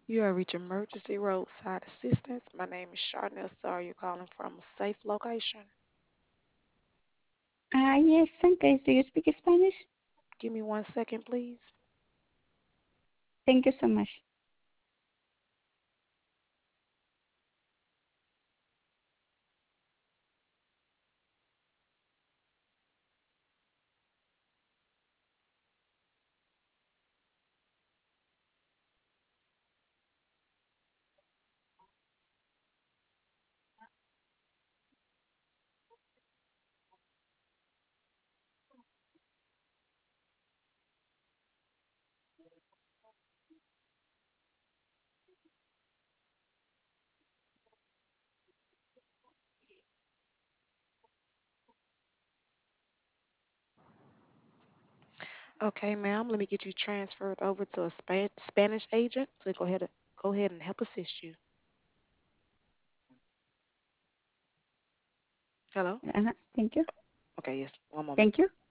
You are reaching emergency roadside assistance. My name is Charnel. Sorry, you're calling from a safe location. Yes, Sanchez, do you speak Spanish? Give me 1 second, please. Thank you so much. Okay, ma'am. Let me get you transferred over to a Spanish agent to go ahead and help assist you. Hello. Thank you. Okay. Yes. One moment. Thank you.